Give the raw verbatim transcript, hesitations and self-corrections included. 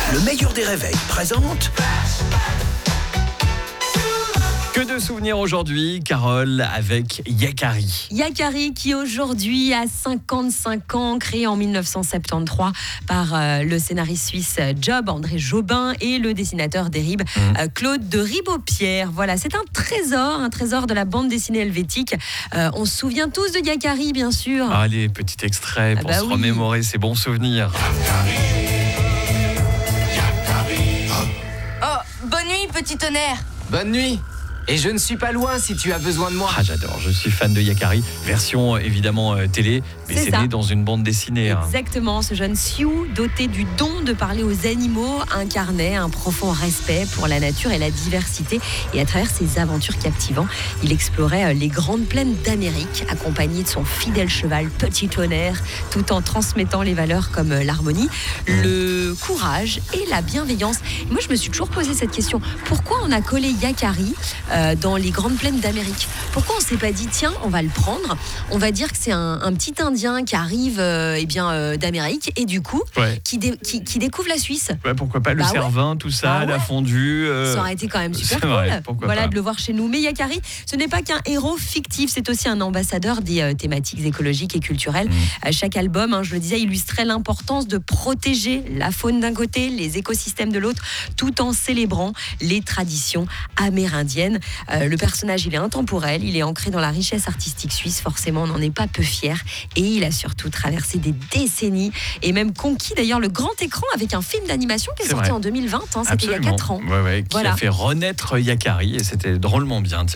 Le meilleur des réveils présente... Que de souvenirs aujourd'hui, Carole, avec Yakari. Yakari qui aujourd'hui a cinquante-cinq ans, créé en dix-neuf cent soixante-treize par euh, le scénariste suisse Job André Jobin et le dessinateur des Ribes mmh. euh, Claude de Ribaupierre. Voilà, c'est un trésor, un trésor de la bande dessinée helvétique. Euh, on se souvient tous de Yakari, bien sûr. Allez, petit extrait pour ah bah se oui. remémorer ces bons souvenirs. Oh, bonne nuit, petit tonnerre. Bonne nuit. Et je ne suis pas loin si tu as besoin de moi. Ah, j'adore, je suis fan de Yakari. Version évidemment euh, télé, mais c'est, c'est né dans une bande dessinée. Exactement, hein. Ce jeune Sioux, doté du don de parler aux animaux, incarnait un profond respect pour la nature et la diversité. Et à travers ses aventures captivantes, il explorait les grandes plaines d'Amérique, accompagné de son fidèle cheval Petit Tonnerre, tout en transmettant les valeurs comme l'harmonie, le courage et la bienveillance. Et moi, je me suis toujours posé cette question. Pourquoi on a collé Yakari euh, dans les grandes plaines d'Amérique? Pourquoi on ne s'est pas dit, tiens, on va le prendre, on va dire que c'est un, un petit Indien qui arrive euh, eh bien, euh, d'Amérique et du coup, ouais. qui, dé, qui, qui découvre la Suisse. Ouais, pourquoi pas le bah cervin, ouais. tout ça, bah ouais. la fondue. Euh... Ça aurait été quand même super cool vrai, voilà, pas. de le voir chez nous. Mais Yakari, ce n'est pas qu'un héros fictif, c'est aussi un ambassadeur des euh, thématiques écologiques et culturelles. Mmh. Chaque album, hein, je le disais, illustrait l'importance de protéger la faune d'un côté, les écosystèmes de l'autre, tout en célébrant les traditions amérindiennes. Euh, le personnage, il est intemporel, il est ancré dans la richesse artistique suisse, forcément, on n'en est pas peu fier. Et il a surtout traversé des décennies et même conquis d'ailleurs le grand écran avec un film d'animation qui est, est sorti vrai. en deux mille vingt, hein, c'était Absolument. il y a quatre ans. Ouais, ouais, qui voilà. a fait renaître Yakari et c'était drôlement bien.